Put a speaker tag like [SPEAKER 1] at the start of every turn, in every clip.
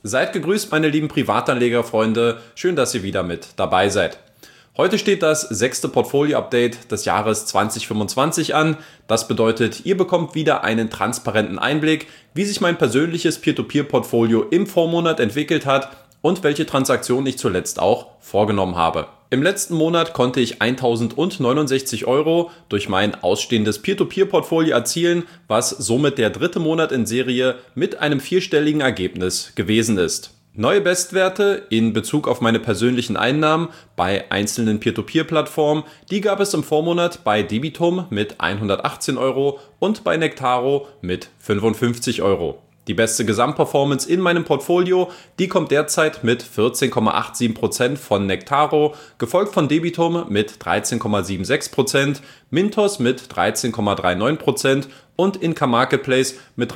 [SPEAKER 1] Seid gegrüßt, meine lieben Privatanlegerfreunde. Schön, dass ihr wieder mit dabei seid. Heute steht das 6. Portfolio-Update des Jahres 2025 an. Das bedeutet, ihr bekommt wieder einen transparenten Einblick, wie sich mein persönliches Peer-to-Peer-Portfolio im Vormonat entwickelt hat und welche Transaktionen ich zuletzt auch vorgenommen habe. Im letzten Monat konnte ich 1.069 € durch mein ausstehendes Peer-to-Peer-Portfolio erzielen, was somit der dritte Monat in Serie mit einem vierstelligen Ergebnis gewesen ist. Neue Bestwerte in Bezug auf meine persönlichen Einnahmen bei einzelnen Peer-to-Peer-Plattformen, die gab es im Vormonat bei Debitum mit 118 € und bei Nektaro mit 55 €. Die beste Gesamtperformance in meinem Portfolio, die kommt derzeit mit 14,87% von Nektaro, gefolgt von Debitum mit 13,76%, Mintos mit 13,39% und Inka Marketplace mit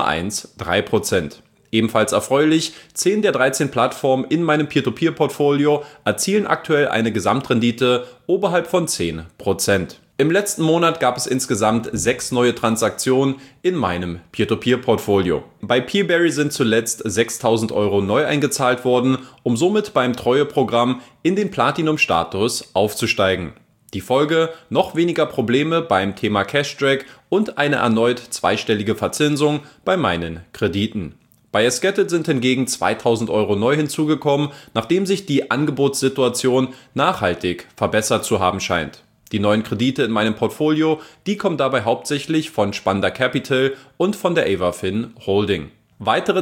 [SPEAKER 1] 13,13%. Ebenfalls erfreulich, 10 der 13 Plattformen in meinem Peer-to-Peer-Portfolio erzielen aktuell eine Gesamtrendite oberhalb von 10%. Im letzten Monat gab es insgesamt 6 neue Transaktionen in meinem Peer-to-Peer-Portfolio. Bei Peerberry sind zuletzt 6.000 € neu eingezahlt worden, um somit beim Treueprogramm in den Platinum-Status aufzusteigen. Die Folge: noch weniger Probleme beim Thema Cash-Drag und eine erneut zweistellige Verzinsung bei meinen Krediten. Bei Esketit sind hingegen 2.000 € neu hinzugekommen, nachdem sich die Angebotssituation nachhaltig verbessert zu haben scheint. Die neuen Kredite in meinem Portfolio, die kommen dabei hauptsächlich von Spanda Capital und von der Avafin Holding. Weitere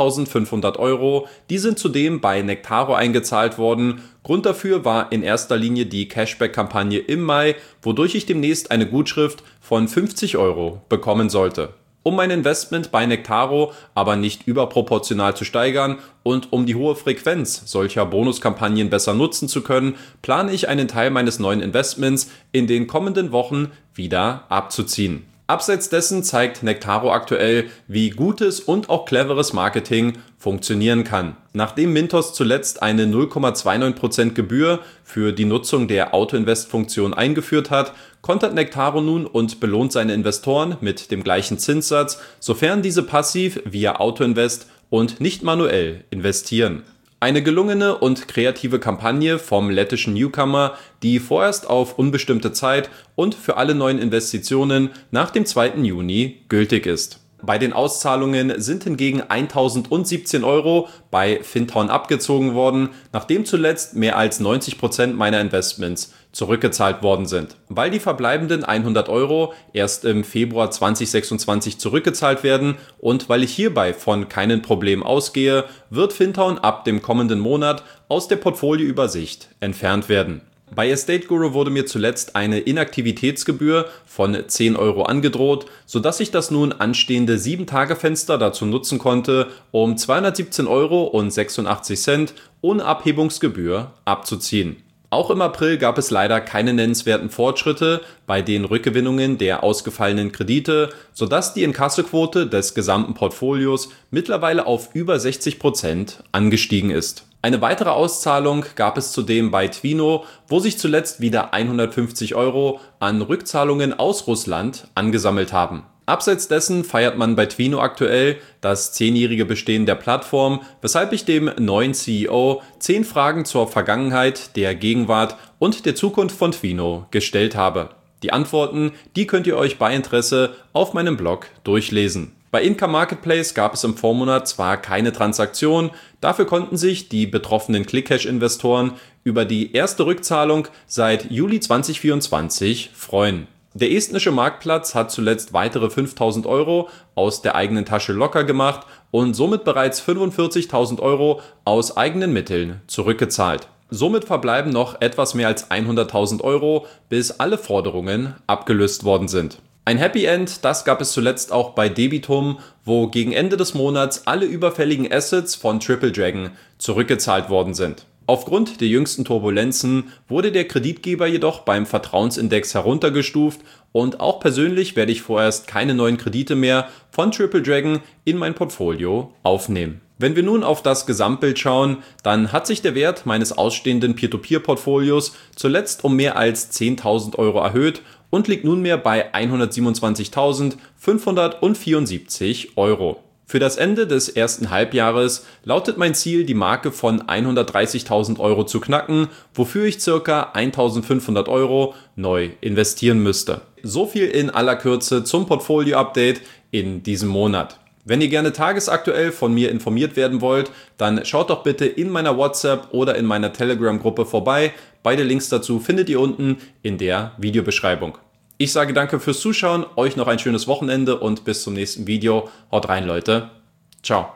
[SPEAKER 1] 2.500 €, die sind zudem bei Nektaro eingezahlt worden. Grund dafür war in erster Linie die Cashback-Kampagne im Mai, wodurch ich demnächst eine Gutschrift von 50 € bekommen sollte. Um mein Investment bei Nektaro aber nicht überproportional zu steigern und um die hohe Frequenz solcher Bonuskampagnen besser nutzen zu können, plane ich einen Teil meines neuen Investments in den kommenden Wochen wieder abzuziehen. Abseits dessen zeigt Nektaro aktuell, wie gutes und auch cleveres Marketing funktionieren kann. Nachdem Mintos zuletzt eine 0,29% Gebühr für die Nutzung der Auto-Invest-Funktion eingeführt hat, kontert Nektaro nun und belohnt seine Investoren mit dem gleichen Zinssatz, sofern diese passiv via Auto-Invest und nicht manuell investieren. Eine gelungene und kreative Kampagne vom lettischen Newcomer, die vorerst auf unbestimmte Zeit und für alle neuen Investitionen nach dem 2. Juni gültig ist. Bei den Auszahlungen sind hingegen 1.017 € bei Fintown abgezogen worden, nachdem zuletzt mehr als 90% meiner Investments zurückgezahlt worden sind. Weil die verbleibenden 100 € erst im Februar 2026 zurückgezahlt werden und weil ich hierbei von keinen Problemen ausgehe, wird Fintown ab dem kommenden Monat aus der Portfolioübersicht entfernt werden. Bei Estate Guru wurde mir zuletzt eine Inaktivitätsgebühr von 10 € angedroht, sodass ich das nun anstehende 7-Tage-Fenster dazu nutzen konnte, um 217,86 € ohne Abhebungsgebühr abzuziehen. Auch im April gab es leider keine nennenswerten Fortschritte bei den Rückgewinnungen der ausgefallenen Kredite, sodass die Inkassoquote des gesamten Portfolios mittlerweile auf über 60% angestiegen ist. Eine weitere Auszahlung gab es zudem bei Twino, wo sich zuletzt wieder 150 € an Rückzahlungen aus Russland angesammelt haben. Abseits dessen feiert man bei Twino aktuell das 10-jährige Bestehen der Plattform, weshalb ich dem neuen CEO 10 Fragen zur Vergangenheit, der Gegenwart und der Zukunft von Twino gestellt habe. Die Antworten, die könnt ihr euch bei Interesse auf meinem Blog durchlesen. Bei Inka Marketplace gab es im Vormonat zwar keine Transaktion, dafür konnten sich die betroffenen ClickCash-Investoren über die erste Rückzahlung seit Juli 2024 freuen. Der estnische Marktplatz hat zuletzt weitere 5.000 € aus der eigenen Tasche locker gemacht und somit bereits 45.000 € aus eigenen Mitteln zurückgezahlt. Somit verbleiben noch etwas mehr als 100.000 €, bis alle Forderungen abgelöst worden sind. Ein Happy End, das gab es zuletzt auch bei Debitum, wo gegen Ende des Monats alle überfälligen Assets von Triple Dragon zurückgezahlt worden sind. Aufgrund der jüngsten Turbulenzen wurde der Kreditgeber jedoch beim Vertrauensindex heruntergestuft und auch persönlich werde ich vorerst keine neuen Kredite mehr von Triple Dragon in mein Portfolio aufnehmen. Wenn wir nun auf das Gesamtbild schauen, dann hat sich der Wert meines ausstehenden Peer-to-Peer-Portfolios zuletzt um mehr als 10.000 € erhöht und liegt nunmehr bei 127.574 €. Für das Ende des ersten Halbjahres lautet mein Ziel, die Marke von 130.000 Euro zu knacken, wofür ich ca. 1.500 Euro neu investieren müsste. So viel in aller Kürze zum Portfolio-Update in diesem Monat. Wenn ihr gerne tagesaktuell von mir informiert werden wollt, dann schaut doch bitte in meiner WhatsApp oder in meiner Telegram-Gruppe vorbei. Beide Links dazu findet ihr unten in der Videobeschreibung. Ich sage danke fürs Zuschauen, euch noch ein schönes Wochenende und bis zum nächsten Video. Haut rein, Leute. Ciao.